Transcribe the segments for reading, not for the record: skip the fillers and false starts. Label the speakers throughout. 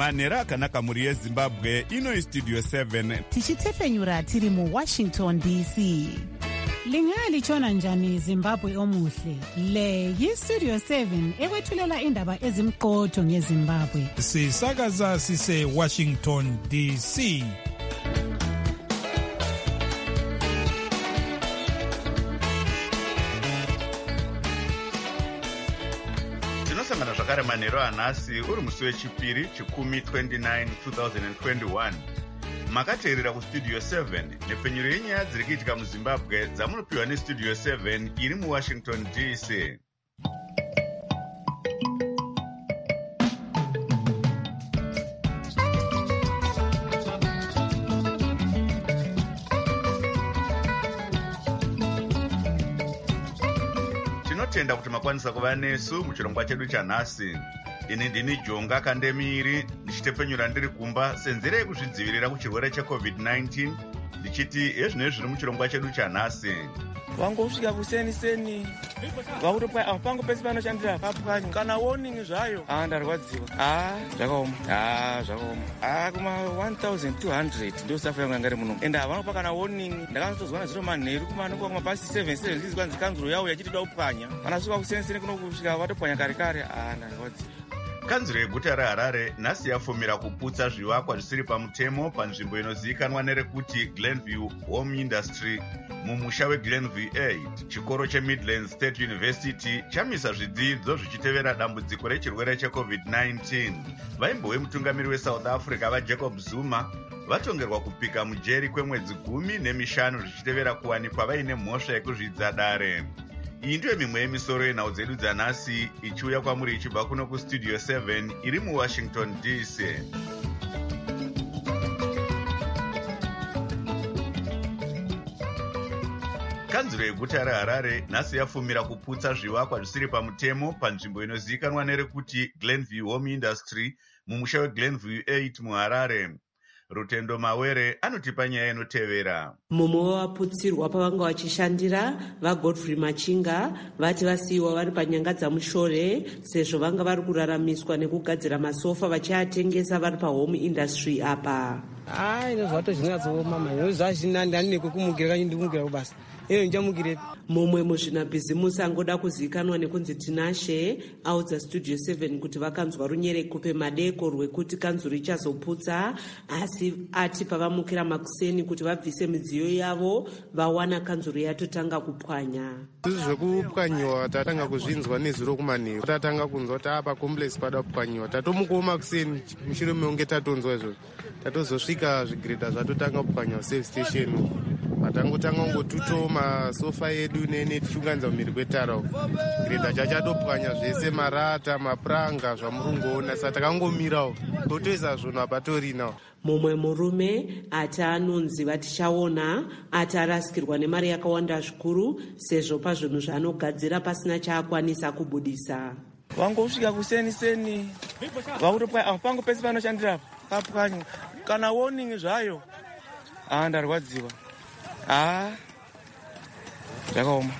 Speaker 1: manhero akanaka mhuri yezimbabwe. Ino Studio 7
Speaker 2: tichitefenyura tiri muWashington DC. Lingalichona njani Zimbabwe omuhle? Le yiStudio 7 ekwethulela indaba ezimqotho ngeZimbabwe.
Speaker 3: Sisakaza sise Washington DC.
Speaker 1: tinosangana zvakare manhero anhasi uri musi wechipiri chikumi 29 2021. Makateerera kuStudio 7 nepfenyuro yenyaya dziri kuitika muZimbabwe dzamunopiwa neStudio 7 iri muWashington DC. Tinotenda kuti makwanisa kuva nesu muchirongwa chedu chanhasi. Ini ndini Jonga Kandemiri ndichitepfenyura ndiri kumba senzira yekuzvidzivirira kuchirwere cheCovid-19 ndichiti ezvinezvi zviri muchirongwa chedu chanhasi.
Speaker 4: Wangosvika kuseni vakutopa apango pese panoshandira papwanyu kana warning zvayo ndarwadziwa zvakaoma kuma 1200 ndio safa yangu ngari muno enda vanopa kana warning ndakanzozwana zviro manheru kumano kwa pasi 7 ndizikwanzi kanzuro yawo yachitida upwanya panasvika kuseni kuno kusvika vatopwanya kare ndarwadziwa.
Speaker 1: Kanzuro yeguta reHarare nhasi yafumira kuputsa zvivakwa zvisiri pamutemo panzvimbo inozivikanwa nerekuti Glenview Home Industry mumusha weGlenview 8. Chikoro cheMidlands State University chamisa zvidzidzo zvichitevera dambudziko rechirwere cheCovid-19. Vaimbo vemutungamiri weSouth Africa vaJacob Zuma vatongerwa kupika mujeri kwemwedzi 15 zvichitevera kuwanikwa vaine mhosva yekuzvidza dare. Iyi ndiyo mimwe yemisoro yenhau dzedu dzanhasi ichiuya kwamuri ichibva kuno kuStudio 7 iri muWashington DC. Kanzuro yeguta reHarare nhasi yafumira kuputsa zvivakwa zvisiri pamutemo panzvimbo inozivikanwa nerekuti Glenview Home Industry mumusha weGlenview 8 muHarare. Rutendo Mawere anotipa nyaya inotevera.
Speaker 5: Mumwe wavaputsirwa pavanga vachishandira vaGodfrey Machinga vati vasiyiwa vari panyanga dzamushore sezvo vanga vari kuraramiswa nekugadzira masofa vachiatengesa vari pahome industry apa.
Speaker 6: Inozvato zvinatsooma manje zvazvinandani nekumukira kanyi ndikumukira kubasa.
Speaker 5: Mumwe muzvinabhizimusi angoda kuzivikanwa nekunzi Tinashe audza Studio 7 kuti vakanzwa runyerekupe madeko rwekuti kanzuro ichazoputsa, asi ati pavamukira makuseni kuti vabvise midziyo yavo vawana kanzuro yatotanga kupwanya.
Speaker 7: Zvekupwanyiwa tatanga kuzvinzwa nezuro kumanheru. Tatanga kunzwa kuti apa complex pada kupwanyiwa. Tatomukawo makuseni mushure meunge tatonzwa izvozvo. Tatozosvika zvigredha zvatotanga kupwanyiwa service station. Matangotanga ngotuto masofa edu nene tichiunganidza mumhiri kwetara. Gredha chachatopwanya zvese marata, mapranga zvamurungoona. Saka takangomirawo totoisa zvinhu apatorinawo.
Speaker 5: Mumwe murume ati anonzi vatichaona ati arasikirwa nemari yakawanda zvikuru sezvo pazvinhu zvaanogadzira pasina chaakwanisa kubudisa.
Speaker 4: Wangosvika kuseni vakutopa apango pese panoshandira papwanyu kana warning zvayo ndarwadziwa. Zvakaoma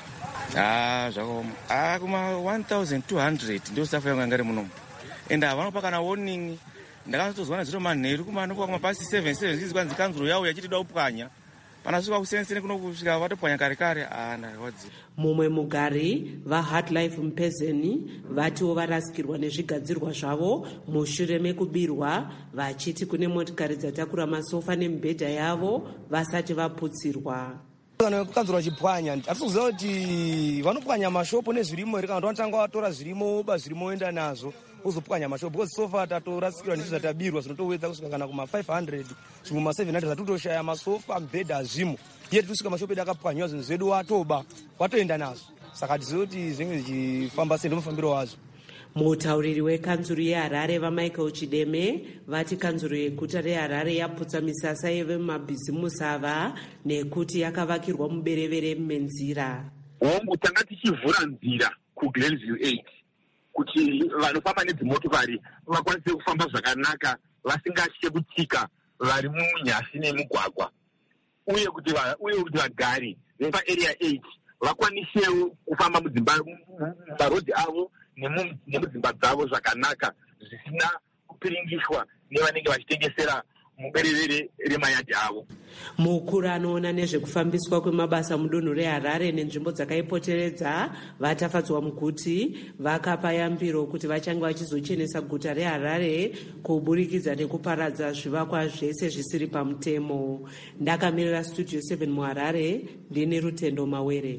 Speaker 4: kuma 1200 ndio safa yangu ngari muno enda vanopa kana warning ndakanzozwana zviro manheru kumano kwa pasi 7 ndizikwanzi kanzuro yawo yachitida upwanya panasvika kuseni kuno kusvika vatopwanya kare ndarwadziwa.
Speaker 5: Mumwe mugari vaHeart Life Mpezeni vatiwo varasikirwa nezvigadzirwa zvavo mushure mekubirwa vachiti kune motikari dzatakura masofa nemibhedha yavo vasati vaputsirwa.
Speaker 6: Kanzuro chipwanya atikuziva kuti vanopwanya mashopu nezvirimo here kana kuti vanotanga vatora zvirimo enda nazvo uzopwanya mashopu because sofa tatorasikirwa nezvo zvatabirwa zvinotowedza kusvika kana kuma 500 zvimwe ma 700 zvatotoshaya masofa mibhedha azvimo iye titusvika mashopu edu akapwanyiwa zvinhu zvedu watoenda nazvo saka tizive kuti zvinenge zvichifamba sei ndomufambiro wazvo.
Speaker 5: Mutauriri wekanzuro yeHarare vaMichael Chideme vati kanzuro yeguta reHarare yaputsa misasa yevemabhizimusi ava nekuti yakavakirwa muberevere menzira.
Speaker 8: Tanga tichivhura nzira kuGlenview 8 kuti vanofamba nedzimotokari vakwanise kufamba zvakanaka vasingatye kutsika vari munyasi nemugwagwa, uye kuti vagari vepaarea 8 vakwanisewo kufamba mumarodhi avo nemudzimba dzavo zvakanaka zvisina kupiringishwa nevanenge vachitengesera muberevere remayadhi avo.
Speaker 5: mukuru anoona nezvekufambiswa kwemabasa mudunhu reHarare nenzvimbo dzakaipoteredza vatafadzwa mukuti vakapa yambiro kuti vachange vachizochenesa guta reHarare kuburikidza nekuparadza zvivakwa zvese zvisiri pamutemo. Ndakamirira Studio 7 muHarare, ndine Rutendo Mawere.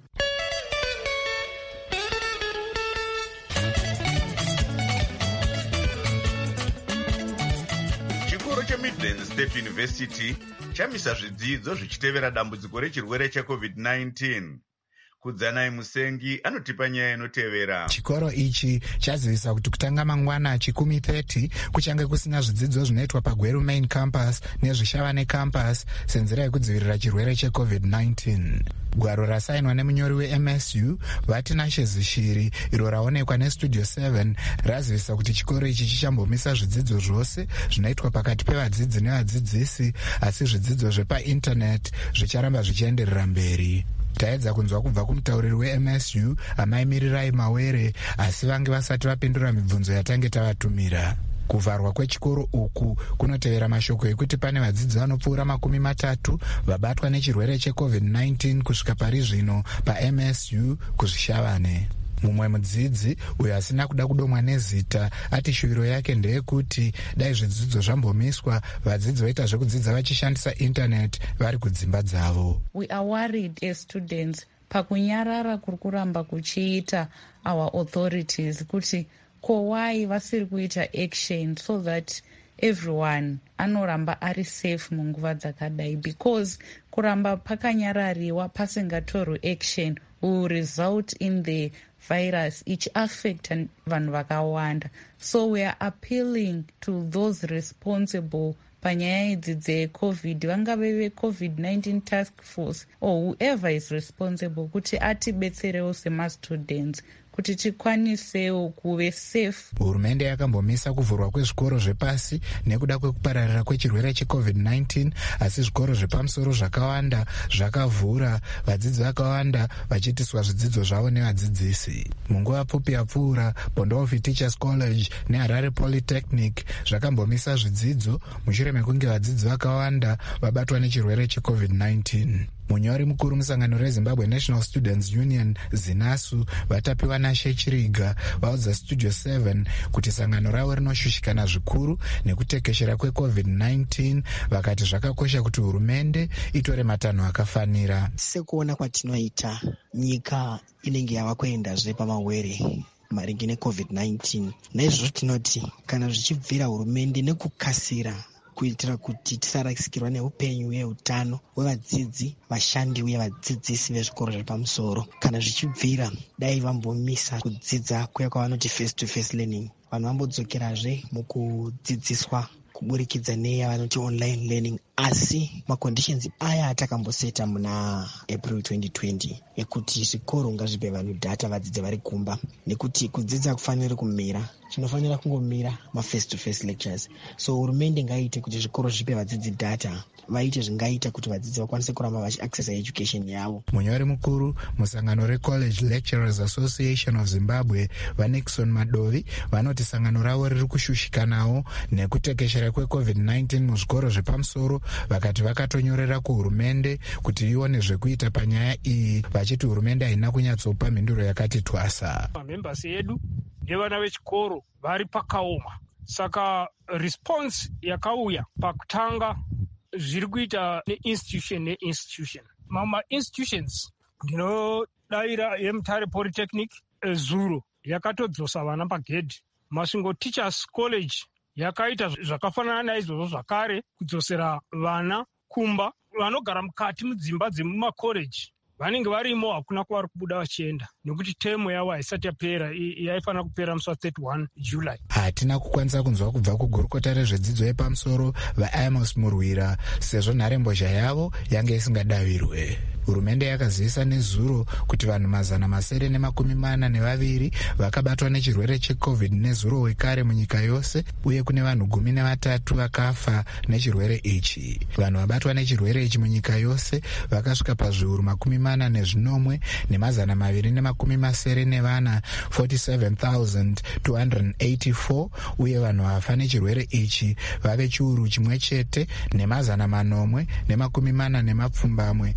Speaker 1: Midlands State University chamisa zvidzidzo zvichitevera dambudziko rechirwere cheCovid-19. Kudzanai Musengi anotipa nyaya inotevera.
Speaker 9: Chikoro ichi chazivisa kuti kutanga mangwana chikumi 30 kuchange kusina zvidzidzo zvinoitwa paGweru Main Campus nezvishava Campus senzira yekudzivirira chirwere cheCovid-19. Gwaro rasainwa nemunyori weMSU Vatinashe Zishiri iro raonekwa neStudio 7 razivisa kuti chikoro ichi chichambomisa zvidzidzo zvose zvinoitwa pakati pevadzidzi nevadzidzisi, asi zvidzidzo zvepainternet zvicharamba zvichienderera mberi. Taedza kunzwa kubva kumutauriri weMSU amaimirirai Mawere, asi vange vasati vapindura mibvunzo yatange tavatumira. Kuvharwa kwechikoro uku kunotevera mashoko ekuti pane vadzidzi vanopfuura 30 vabatwa nechirwere cheCovid-19 kusvika pari zvino paMSU kuzvishavane. Mumwe mudzidzi uyo asina kuda kudomwa nezita ati shuviro yake ndeyekuti dai zvidzidzo zvambomiswa vadzidzi vaita zvekudzidza vachishandisa internet vari kudzimba dzavo.
Speaker 10: We are worried as students pakunyarara kuri kuramba kuchiita our authorities kuti why vasiri kuita action so that everyone anoramba ari safe munguva dzakadai, because kuramba pakanyarariwa pasingatorwi action will result in the virus ichiaffecta vanhu vakawanda. So we are appealing to those responsible panyaya idzi dzeCovid, vangave veCovid-19 task force or whoever is responsible, kuti atibetserewo semastudents kuti tikwanisewo kuve safe.
Speaker 9: Hurumende yakambomisa kuvhurwa kwezvikoro zvepasi nekuda kwekupararira kwechirwere cheCovid-19, asi zvikoro zvepamusoro zvakawanda zvakavhura, vadzidzi vakawanda vachiitiswa zvidzidzo zvavo nevadzidzisi. Munguva pfupi yapfuura, Bondovi Teachers College neHarare Polytechnic zvakambomisa zvidzidzo mushure mekunge vadzidzi vakawanda vabatwa nechirwere cheCovid-19. Munyori mukuru musangano reZimbabwe National Students Union ZINASU vatapiwa naShe Chiriga vaudza Studio 7 kuti sangano ravo rinoshushikana zvikuru nekutekeshera kweCovid-19, vakati zvakakosha kuti hurumende itore matanho akafanira.
Speaker 11: Sekuona kwatinoita nyika inenge yava kuendazve pamawere maringe neCovid-19. Naizvozvo tinoti kana zvichibvira hurumende nekukasira kuitira kuti tisarasikirwa neupenyu hweutano hwevadzidzi, vashandi uye vadzidzisi vezvikoro zvepamusoro. Kana zvichibvira dai vambomisa kudzidza kuya kwavanoti face to face learning, vanhu vambodzokerazve mukudzidziswa kuburikidza neya vanoti online learning, asi maconditions aya atakamboseta muna April 2020 ekuti zvikoro ngazvipe vanhu data vadzidze vari kumba, nekuti kudzidza kufaniri kumira, chinofanira kungomira ma-face to face lectures. So hurumende ngaite kuti zvikoro zvipe vadzidzi data, vaite zvingaita kuti vadzidzi vakwanise kuramba vachiaccessa education yavo.
Speaker 9: Munyori mukuru musangano reCollege Lecturers Association of Zimbabwe vaNixon Madovi vanoti sangano ravo riri kushushikanawo nekutekeshera kweCovid-19 muzvikoro zvepamusoro, vakati vakatonyorera kuhurumende kuti ione zvekuita panyaya iyi, vachiti hurumende haina kunyatsopa mhinduro yakati twasa.
Speaker 12: Members edu nevana vechikoro vari pakaoma, saka response yakauya pakutanga zviri kuita neinstitution. Mama institutions ndinodavira yeMutare Polytechnic Zuro yakatodzosa vana pagedhi. Masvingo Teachers College yakaita zvakafanana naizvozvo zvakare, kudzosera vana kumba. Vanogara mukati mudzimba dzemumakoreji vanenge varimo, hakuna kwavari kubuda vachienda nekuti temu yavo haisati yapera, yaifanira kupera musi wa31 July.
Speaker 9: Hatina kukwanisa kunzwa kubva kugurukota rezvedzidzo yepamusoro vaAmos Murwira sezvo nharembozha yavo yange isingadavirwe. Hurumende yakazivisa nezuro kuti vanhu 942 vakabatwa nechirwere cheCovid nezuro wekare munyika yose, uye kune vanhu 13 vakafa nechirwere ichi. Vanhu vabatwa nechirwere ichi munyika yose vakasvika pazviuru 44 ne225 474 47,284 uye vanhu vafa nechirwere ichi vave chiuru chimwe chete ne940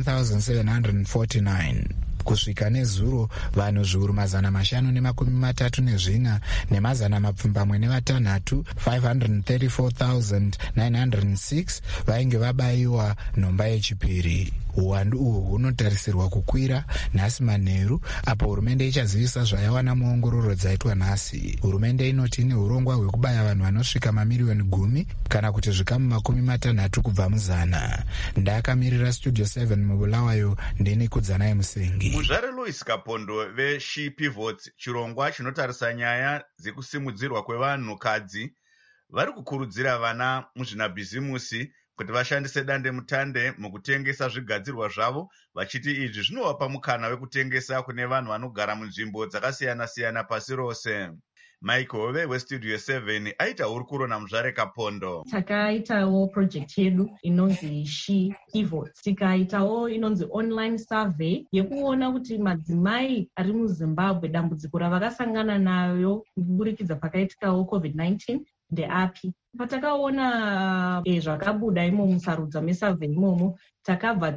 Speaker 9: 1749. kusvika nezuro vanhu zviuru 534 ne136 534,906 vainge vabayiwa nhomba yechipiri. Uwandu uhwu hunotarisirwa kukwira nhasi manheru apo hurumende ichazivisa zvayawana muongororo dzaitwa nhasi. Hurumende inoti ine urongwa hwekubaya vanhu vanosvika mamiriyoni 10 kana kuti zvikamu 60 kubva muzana. Ndakamirira Studio 7 mubulawayo ndini Kudzanai Musengi.
Speaker 1: Muzvare Louis Kapondo veShe Pivots, chirongwa chinotarisa nyaya dzekusimudzirwa kwevanhukadzi, vari kukurudzira vana muzvinabhizimusi kuti vashandise dande mutande mukutengesa zvigadzirwa zvavo, vachiti izvi zvinovapa mukana wekutengesa kune vanhu vanogara munzvimbo dzakasiyana-siyana pasi rose. Mike Hove weStudio 7 aita hurukuro naMuzvare Kapondo.
Speaker 13: Takaitawo project yedu inonzi She Pivots. Tikaitawo inonzi online survey yekuona kuti madzimai ari muZimbabwe dambudziko ravakasangana nayo kuburikidza pakaitikawo COVID-19 ndeapi. Patakaona zvakabuda imomo musarudza mesurvey imomo, takabva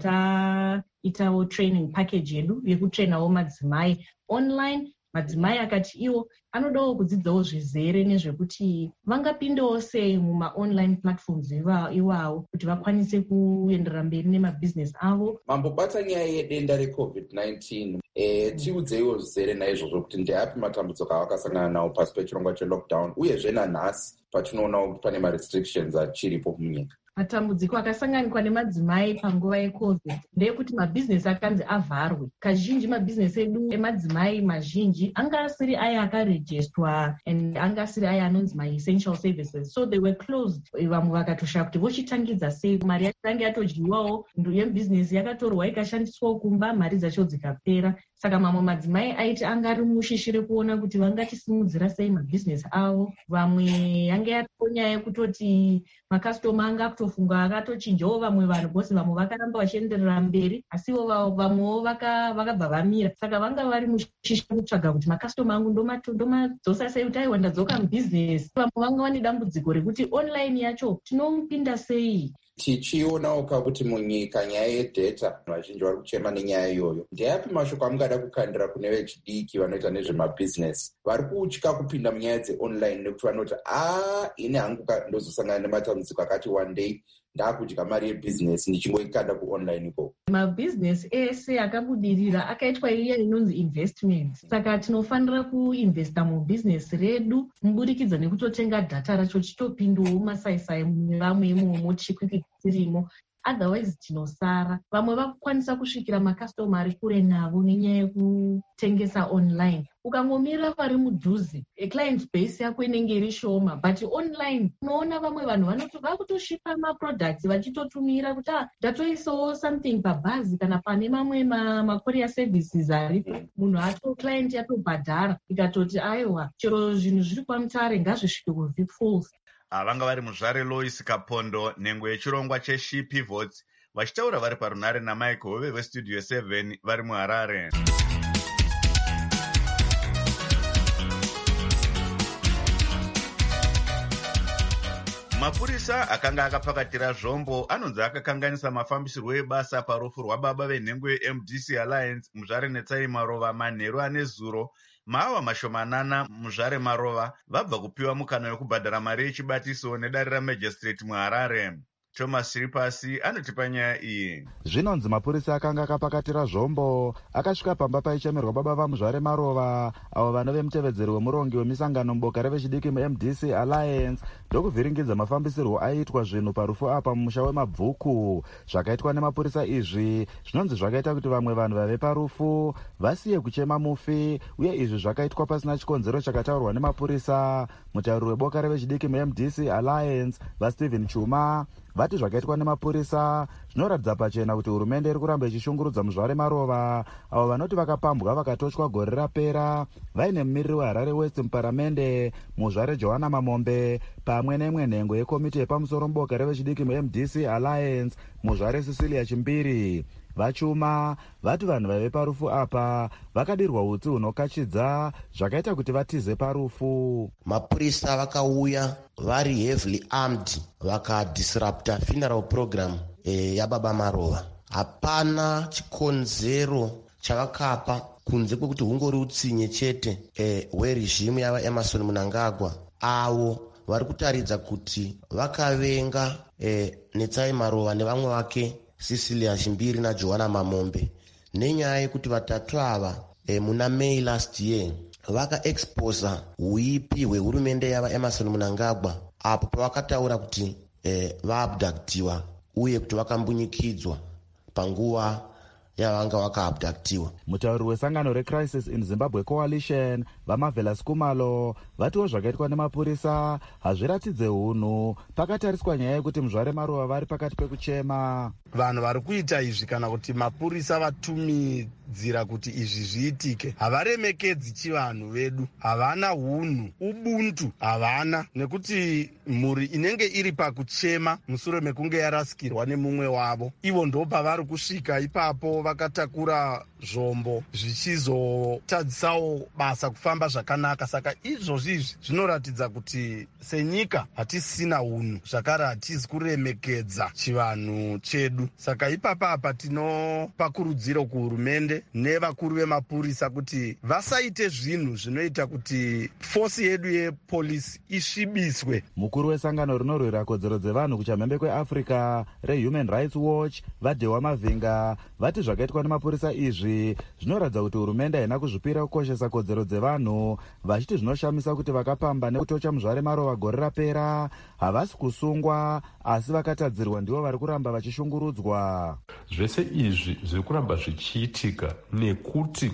Speaker 13: taitawo training package yedu yekutrainawo madzimai online. Madzimai akati iwo anodawo kudzidzawo zvizere nezvekuti vangapindawo sei muma-online platforms iwawo kuti vakwanise kuenderera mberi nemabhizinesi avo.
Speaker 14: Mambobata nyaya yedenda reCovid-19, tiudzeiwo zvizere naizvozvo kuti ndeapi matambudziko avakasangana nawo pasi pechirongwa chelockdown, uyezve nanhasi patinoona kuti pane marestrictions achiripo munyika.
Speaker 13: Matambudziko akasanganikwa nemadzimai panguva yeCovid ndeyekuti mabhizinesi akanzi avharwe. Kazhinji mabhizinesi edu emadzimai mazhinji anga asiri aya akarejistwa and anga asiri aya anonzi ma-essential services, so they were closed. Vamwe vakatoshaya kuti vochitangidza sei, mari yacho yange yatodyiwawo, yebhizinesi yakatorwa ikashandiswawo kumba, mari dzacho dzikapera. Saka mamwe madzimai aiti anga ari mushishire kuona kuti vangatisimudzira sei mabhizinesi avo. Vamwe yange yatonyaya yekutoti makastoma anga kutofunga akatochinjawo vamwe vanhu bhosi, vamwe vakaramba vachienderera mberi, asiwo vamwewo vakabva vamira. Saka vanga vari mushishire kutsvaga kuti makastoma angu ndomadzosa sei kuti aiwa ndadzoka mubhizinesi. Vamwe vanga vane dambudziko rekuti online yacho tinomupinda sei.
Speaker 14: Tichionawo kuti munyika nyaya yedheta vazhinji vari kuchema nenyaya iyoyo. Ndeapi mashoko amungada kukandira kune vechidiki vanoita nezvemabhizinesi vari kutya kupinda munyaya dzeonline nekuti vanoti ini hangu ndozosangana nematambudziko akati one day ndakudya mari yebhizinesi ndichingoikanda kuonline ikoko.
Speaker 13: Mabhizinesi ese akabudirira akaitwa iya inonzi investment. Saka tinofanira kuinvesta mubhizinesi redu muburikidza nekutotenga dhata racho chitopindawo masaisai muvamwe imomo chikwikitsirimo. Otherwise tinosara. Vamwe vakukwanisa kusvikira makastoma ari kure navo nenyaya yekutengesa online. Ukangomirira vari mudhuze, client base yako inenge iri shoma, but online unoona vamwe vanhu vakutoshipa maproducts vachitotumira kuti ndatoisawo something pabhazi kana pane mamwe macourier services aripo. Munhu client yatobhadhara ikatoti aiwa chero zvinhu zviri kwamutare ngazvisvike kuVic Falls.
Speaker 1: Vanga vari Muzvare Louis Kapondo, nhengo yechirongwa cheShe Pivots, vachitaura vari parunare naMike Hove weStudio 7 vari muHarare. Mapurisa akanga akapakatira zvombo anonzi akakanganisa mafambisirwo ebasa parufu rwababa venhengo yeMDC Alliance Muzvare Netsai Marova manheru ane zuro. Maawa mashomanana Muzvare Marova vabva kupiwa mukana wekubhadhara mari yechibatiso nedare raMajistrate muHarare. Thomas Ripasi anotipa nyaya iyi.
Speaker 15: Zvinonzi mapurisa akanga akapakatira zvombo akasvika pamba paichemerwa baba vaMuzvare Marova avo vanove mutevedzeri wemurongi wemisangano muboka revechidiki muMDC Alliance ndokuvhiringidza mafambisirwo aiitwa zvinhu parufu apa mumusha wemabvuku. Zvakaitwa nemapurisa izvi zvinonzi zvakaita kuti vamwe vanhu vave parufu vasiye kuchema mufi, uye izvi zvakaitwa pasina chikonzero chakataurwa nemapurisa. Mutauri weboka revechidiki muMDC Alliance vaStephen Chuma vati zvakaitwa nemapurisa zvinoratidza pachena kuti hurumende iri kuramba ichishungurudza Muzvare Marova avo vanoti vakapambwa vakatochwa gore rapera vaine mumiriri weHarare West muparamende Muzvare Johanna Mamombe pamwe neimwe nhengo yekomiti yepamusoro muboka revechidiki muMDC Alliance Muzvare Cecilia Chimbiri. vachuma vati vanhu vaive parufu apa vakadirwa utsi hunokachidza zvakaita kuti vatize parufu.
Speaker 16: Mapurisa vakauya vari heavily armed vakadisrupta funeral program yababa Marova. Hapana chikonzero chavakapa kunze kwekuti hungori utsinye chete hwerejimu yaEmmerson Mnangagwa avo vari kutaridza kuti vakavenga Netsai Marova nevamwe vake Cecilia Chimbiri naJohana Mamombe nenyaya yekuti vatatu ava muna May last year vakaexposa huipi hwehurumende yavaEmmerson Mnangagwa apo pavakataura kuti vaabductiwa uye kuti vakambunyikidzwa panguva yavanga vakaabductiwa.
Speaker 15: Mutauri wesangano reCrisis in Zimbabwe Coalition vaMarvelous Kumalo vatiwo zvakaitwa nemapurisa hazviratidze hunhu pakatariswa nyaya yekuti muzvare Marova vari pakati pekuchema.
Speaker 17: Vanhu vari kuita izvi kana kuti mapurisa vatumidzira kuti izvi zviitike havaremekedzi chivanhu vedu, havana hunhu, ubuntu havana, nekuti mhuri inenge iri pakuchema mushure mekunge yarasikirwa nemumwe wavo, ivo ndo pavari kusvika ipapo vakatakura zvombo zvichizotadzisawo basa kufamba zvakanaka. Saka izvozvi zvinoratidza kuti senyika hatisina hunhu, zvakare hatisi kuremekedza chivanhu chedu. Saka ipapa apa tinopa kurudziro kuhurumende nevakuru vemapurisa kuti vasaite zvinhu zvinoita kuti fosi yedu yepolisi isvibiswe.
Speaker 15: Mukuru wesangano rinorwira kodzero dzevanhu kuchamhembe kweAfrica reHuman Rights Watch Vadhewa Mavhinga vati zvakaitwa nemapurisa izvi zvinoratidza kuti hurumende haina kuzvipira kukoshesa kodzero dzevanhu, vachiti zvinoshamisa kuti vakapamba nekutocha muzvare Marova gore rapera havasi kusungwa asi vakatadzirwa ndivo vari kuramba vachishungurudzwa.
Speaker 18: Zvese izvi zviri kuramba zvichiitika nekuti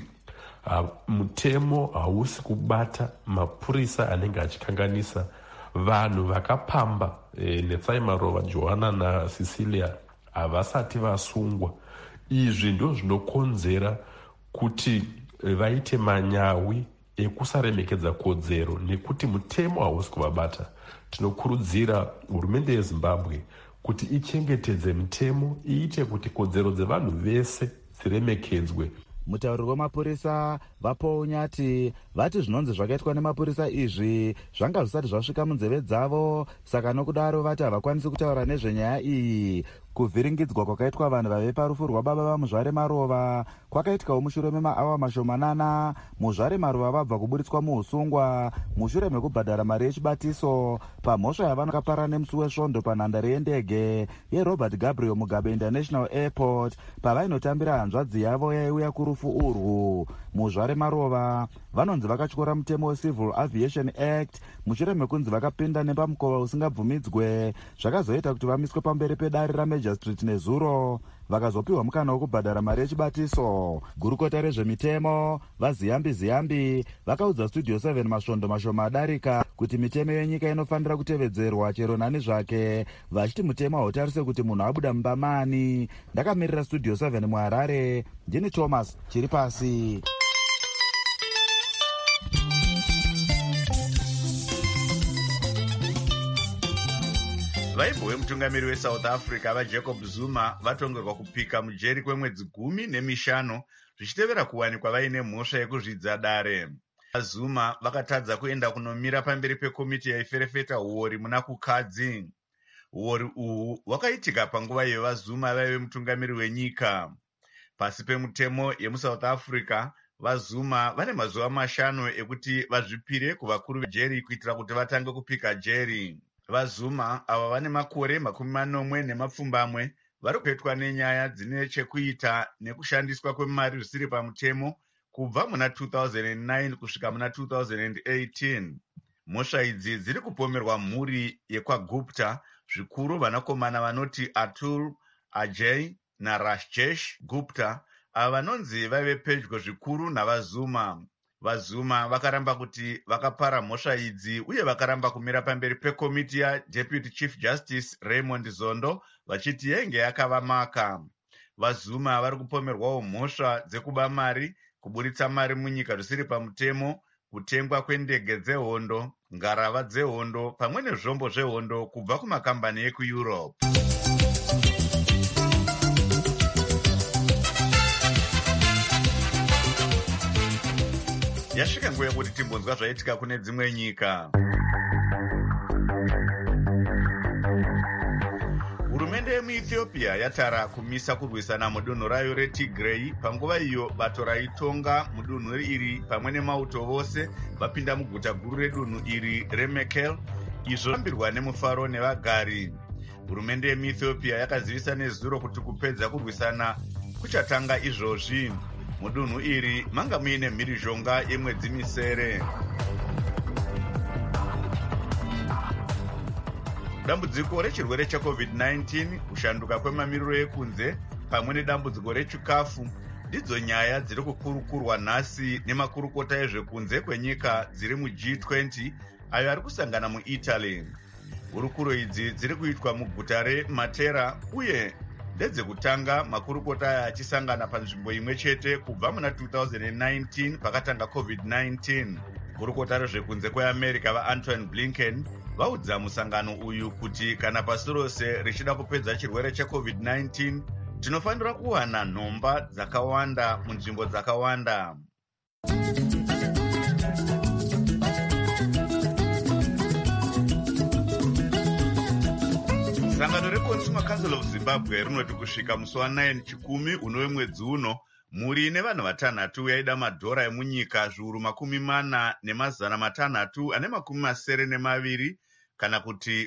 Speaker 18: mutemo hausi kubata mapurisa anenge achikanganisa vanhu vakapamba Netsai Marova, Johanna naCecilia havasati vasungwa. Izvi ndo zvinokonzera kuti vaite manyawi ekusaremekedza kodzero nekuti mutemo hausi kuvabata. Tinokurudzira hurumende yeZimbabwe kuti ichengetedze mutemo, iite kuti kodzero dzevanhu vese dziremekedzwe.
Speaker 15: Mutauri wemapurisa vaPaul Nyati vati zvinonzi zvakaitwa nemapurisa izvi zvanga zvisati zvasvika munzeve dzavo, saka nokudaro vati havakwanisi kutaura nezvenyaya iyi. Kuvhiringidzwa kwakaitwa vanhu vaive parufu rwababa vaMuzvare Marova kwakaitikawo mushure memaawa mashomanana. Muzvare Marova vabva kuburitswa muusungwa mushure mekubhadhara mari yechibatiso pamhosva yavanokapara nemusi wesvondo panhandare yendege yeRobert Gabriel Mugabe International Airport pavainotambira hanzvadzi yavo yaiuya kurufu urwu. Muzvare Marova vanonzi vakatyora mutemo weCivil Aviation Act mushure mekunzi vakapinda nepamukova usingabvumidzwe, zvakazoita kuti vamiswe pamberi pedare raMajor Street nezuro vakazopiwa mukana wokubhadhara mari yechibatiso. Gurukota rezvemitemo vaZiyambi vakaudza Studio 7 masvondo mashoma adarika kuti mitemo yenyika inofanira kutevedzerwa chero nani zvake, vachiti mutemo hautarise kuti munhu abuda mumba mani. Ndakamirira Studio 7 muHarare, ndini Thomas Chiripasi.
Speaker 1: Vaibva vemutungamiri weSouth Africa vaJacob Zuma vatongerwa kupika mujeri kwemwedzi 15 zvichitevera kuwanikwa vaine mhosva yekuzvidza dare. Zuma vakatadza kuenda kunomira pamberi pekomiti yaiferefeta uori muna kukadzi. Uori uhu hwakaitika panguva iyo vaZuma vaive mutungamiri wenyika. Pasi pemutemo yemuSouth Africa, vaZuma vane mazuva 5 ekuti vazvipire kuvakuru vejeri kuitira kuti vatange kupika jeri. VaZuma ava vane makore 40 vari kupetwa nenyaya dzine chekuita nekushandiswa kwemari zvisiri pamutemo kubva muna 2009 kusvika muna 2018. Mhosva idzi dziri kupomerwa mhuri yekwaGupta, zvikuru vanakomana vanoti Atul, Ajay naRajesh Gupta, ava vanonzi vaive pedyo zvikuru navaZuma. VaZuma vakaramba kuti vakapara mhosva idzi uye vakaramba kumira pamberi pekomiti yaDeputy Chief Justice Raymond Zondo vachiti yenge yakavamaka. VaZuma vari kupomerwawo mhosva dzekuba mari, kuburitsa mari munyika zvisiri pamutemo, kutengwa kwendege dzehondo, ngarava dzehondo pamwe nezvombo zvehondo kubva kumakambani ekuEurope. Yasvika nguva yekuti timbonzwa zvaitika kune dzimwe nyika. Hurumende yemuEthiopia yatara kumisa kurwisana mudunhu rayo reTigray panguva iyo bato raitonga mudunhu iri pamwe nemauto vose vapinda muguta guru redunhu iri reMekelle, izvo zvambirwa nemufaro nevagari. Hurumende yemuEthiopia yakazivisa nezuro kuti kupedza kurwisana kuchatanga izvozvi. Mudunhu iri manga muine mhirizhonga yemwedzi misere. Dambudziko rechirwere cheCovid-19, kushanduka kwemamiriro ekunze pamwe nedambudziko rechikafu ndidzo nyaya dziri kukurukurwa nhasi nemakurukota ezvekunze kwenyika dziri muG20 ayo ari kusangana muItaly. Hurukuro idzi dziri kuitwa muguta reMatera uye ndedzekutanga makurukota aya achisangana panzvimbo imwe chete kubva muna 2019 pakatanga COVID-19. Kurukota rezvekunze kweAmerica vaAntony Blinken vaudza musangano uyu kuti kana pasi rose richida kupedza chirwere cheCovid-19 tinofanira kuwana nhomba dzakawanda munzvimbo dzakawanda. Sangano reConsumer Council of Zimbabwe rinoti kusvika musi wa9 chikumi unove mwedzi uno, mhuri nevanhu vatanhatu yaida madhora emunyika zviuru 406,682 kana kuti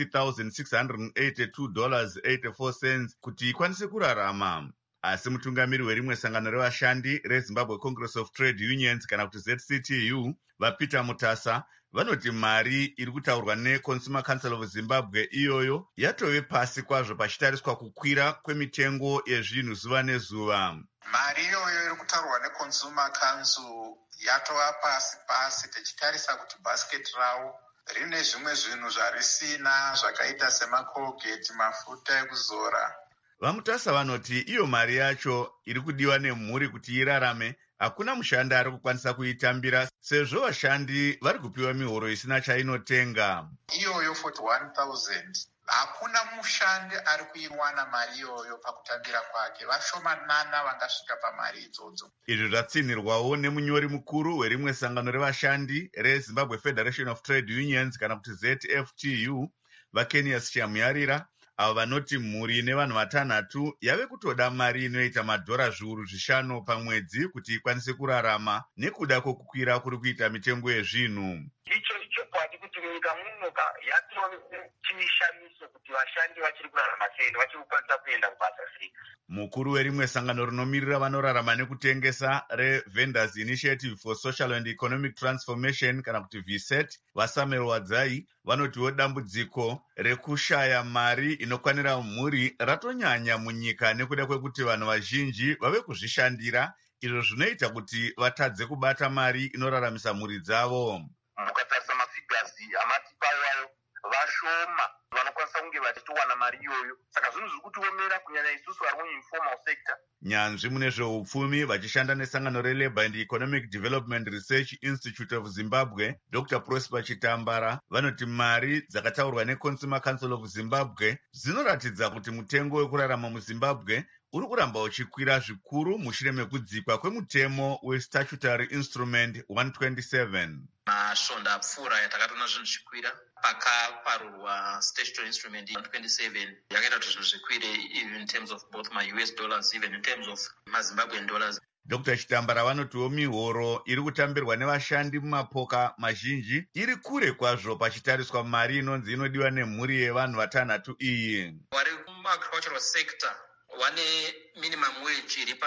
Speaker 1: $40,682.84 kuti ikwanise kurarama. Asi mutungamiri werimwe sangano revashandi reZimbabwe Congress of Trade Unions kana kuti ZCTU vaPeter Mutasa vanoti mari iri kutaurwa neConsumer Council of Zimbabwe iyoyo yatove pasi kwazvo pachitariswa kukwira kwemitengo yezvinhu zuva nezuva.
Speaker 19: Mari iyoyo iri kutaurwa neConsumer Council yatova pasi tichitarisa kuti basket rawo rine zvimwe zvinhu zvarisina zvakaita semakolgeti, mafuta ekuzora.
Speaker 1: Vamutasa vanoti iyo mari yacho iri kudiwa nemhuri kuti irarame, hakuna mushandi ari kukwanisa kuitambira sezvo vashandi vari kupiwa mihoro isina chainotenga.
Speaker 19: Iyoyo 41,000 hakuna mushandi ari kuiwana mari iyoyo pakutambira kwake, vashomanana vangasvika pamari idzodzo.
Speaker 1: Izvi zvatsinirwawo nemunyori mukuru werimwe sangano revashandi reZimbabwe Federation of Trade Unions kana kuti ZFTU vaKenias Chamuyarira, avo vanoti mhuri nevanhu vatanhatu yave kutoda mari inoita madhora zviuru 5 pamwedzi kuti ikwanise kurarama nekuda kwokukwira kuri kuita mitengo yezvinhu.
Speaker 20: Icho chokwadi kuti munyika muno yatova chishamiso kuti vashandi vachiri kurarama sei, vachiri kukwanisa kuenda kubasa sei.
Speaker 1: Mukuru werimwe sangano rinomirira vanorarama nekutengesa reVendors Initiative for Social and Economic Transformation kana kuti VSET vaSamuel Wadzai vanotiwo dambudziko rekushaya mari inokwanira mhuri ratonyanya munyika nekuda kwekuti vanhu vazhinji vave kuzvishandira, izvo zvinoita kuti vatadze kubata mari inoraramisa mhuri dzavo.
Speaker 20: Mukatarisa mafigazi amatipawayo vashoma vanokwanisa kunge vachitowana mari iyoyo, saka zvinhu zviri kutiomera kunyanya isusu vari muinformal sector.
Speaker 1: Nyanzvi mune zveupfumi vachishanda nesangano reLabour and Economic Development Research Institute of Zimbabwe Dr. Prosper Chitambara vanoti mari dzakataurwa neConsumer Council of Zimbabwe dzinoratidza kuti mutengo wekurarama muZimbabwe uri kuramba uchikwira zvikuru mushure mekudzikwa kwemutemo weStatutory Instrument 127.
Speaker 21: Masvonda apfuura yatakatoona zvinhu zvikwira pakaparurwa Statutory Instrument 127 yakaita kuti zvinhu zvikwire even in terms of both US dollars, even in terms of Zimbabwean dollars.
Speaker 1: Dr. Chitambara vanotiwo mihoro iri kutambirwa nevashandi mumapoka mazhinji iri kure kwazvo pachitariswa mari inonzi inodiwa nemhuri yevanhu vatanhatu iyi.
Speaker 21: Vari muagricultural sector vane minimum wage iri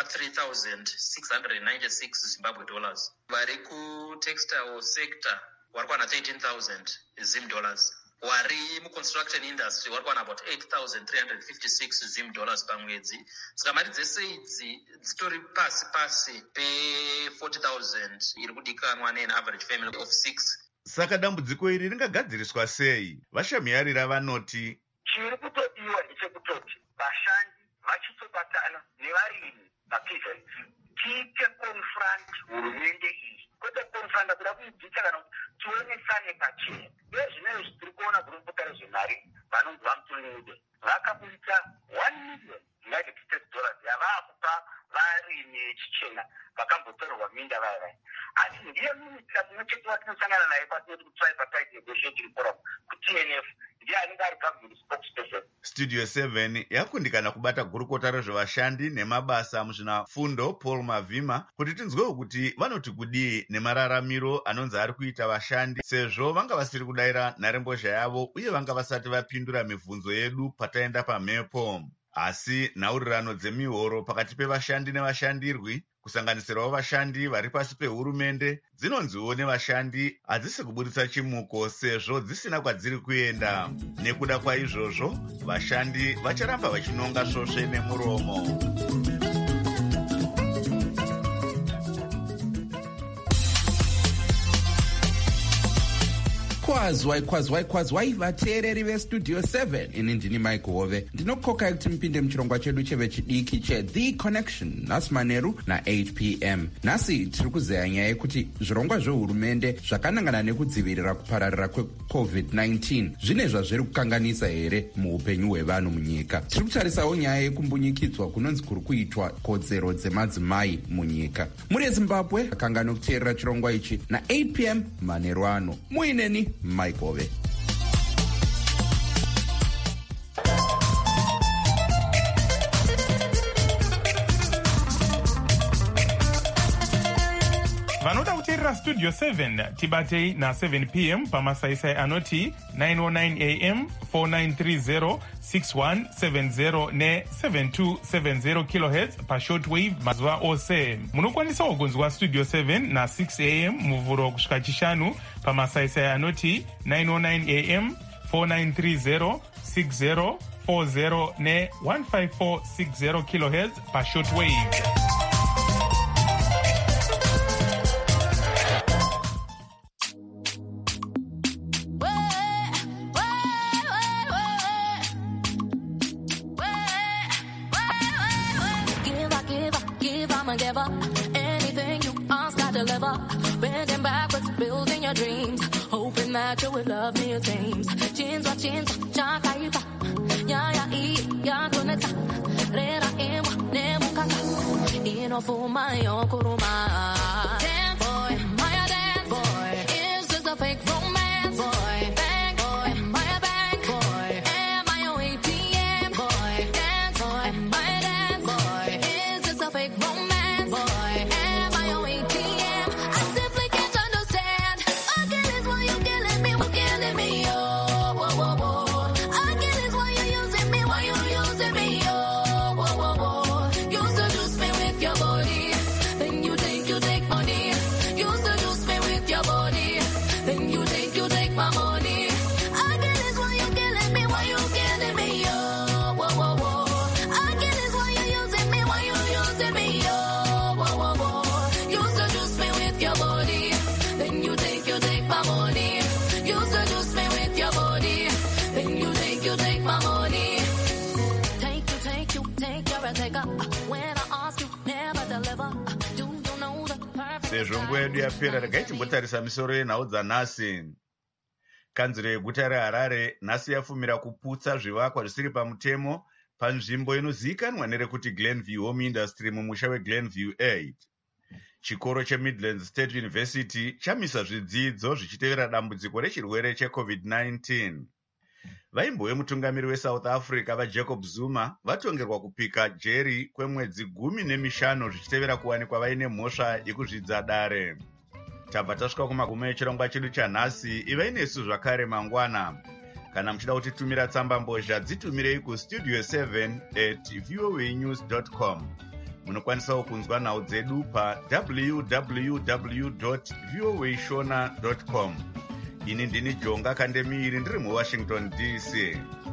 Speaker 21: pa$3,696 Zimbabwe dollars. Vari kutextile sector vari kuwana 13,000 Zim dollars. Vari muconstruction industry vari kuwana about 8,356 Zim dollars pamwedzi. Saka mari dzese idzi dzitori pasi pe 40,000 iri kudikanwa ne average family of 6.
Speaker 1: Saka dambudziko iri ringagadziriswa sei? Vashamuyarira vanoti
Speaker 20: chiri kutodiwa ndechekutoti vashandi vachizobatana nevarimi mapeasants tiite confront hurumende iyi, kwete confront kuda kuidzisa kana tionesane pachena. Vezvinezvi tiri kuona gurupota rezvemari vanonzi vamutonede vakaburitsa $1 million yavaakupa varimi vechichena vakambotorerwa minda vaya asi ndiye minisita mumwe chete watinosangana naye patinoti kutripartite negotiating forum kuTNF ndiye anenge ari government spokesperson.
Speaker 1: Studio 7 yakundikana kubata gurukota rezvevashandi nemabasa muzvinafundo Paul Mavhima kuti tinzwewo kuti vanoti kudii nemararamiro anonzi ari kuita vashandi sezvo vanga vasiri kudayira nharembozha yavo uye vanga vasati vapindura mibvunzo yedu pataenda pamhepo. Asi nhaurirano dzemihoro pakati pevashandi nevashandirwi kusanganisirawo vashandi vari pasi pehurumende dzinonziwo nevashandi hadzisi kuburitsa chimuko sezvo dzisina kwadziri kuenda. Nekuda kwaizvozvo vashandi vacharamba vachinonga svosve nemuromo.
Speaker 2: kwazwai vateereri vestudio 7. ini ndini Mike Hove ndinokokai kuti mupinde muchirongwa chedu chevechidiki cheThe Connection nhasi manheru na8 p.m. nhasi tiri kuzeya nyaya yekuti zvirongwa zvehurumende zvakanangana nekudzivirira kupararira kweCovid-19 zvine zvazviri kukanganisa here muupenyu hwevanhu munyika. Tiri kutarisawo nyaya yekumbunyikidzwa kunonzi kuri kuitwa kodzero dzemadzimai munyika. Muri Zimbabwe akanga nokuteerera chirongwa ichi na8 p.m. manheru ano. Muineni Mike Hove.
Speaker 3: vanoda kuteerera Studio 7 tibatei na7 p.m. pamasaisai anoti 909 am 4930 6170 ne7270 kHz pashortwave mazuva ose. Munokwanisawo kunzwa Studio 7 na6 am muvhuro kusvika chishanu pamasaisai anoti 909 am 4930 6040 ne15460 kHz pashortwave.
Speaker 22: Anything you ask, I deliver. Bending backwards, building your dreams, hoping that you will love me a tames. Chinzwa, chakaipa, ya kuneta, rera imwa, nemukaka, inofuma yokuruma. Dance boy, my dance boy, is this a fake romance boy? Bang boy, my bang boy, am I your ATM boy? Dance boy, my dance boy, is this a fake romance?
Speaker 1: Sezvo nguva yedu yapera, regai timbotarisa misoro yenhau dzanhasi. Kanzuro yeguta reHarare nhasi yafumira kuputsa zvivakwa zvisiri pamutemo panzvimbo inozivikanwa nerekuti Glenview Home Industry mumusha weGlenview 8. Chikoro cheMidlands State University chamisa zvidzidzo zvichitevera dambudziko rechirwere cheCovid-19. Vaimbo vemutungamiri weSouth Africa vaJacob Zuma vatongerwa kupika jeri kwemwedzi 15 zvichitevera kuwanikwa vaine mhosva yekuzvidza dare. Tabva tasvika kumagumo echirongwa chedu chanhasi. Ivai nesu zvakare mangwana. Kana muchida kutitumira tsamba mbozha dzitumirei kustudio 7@voanews.com. Munokwanisawo kunzwa nhau dzedu pa www.voashona.com. Ini ndini Jonga Kandemiri ndiri muWashington DC.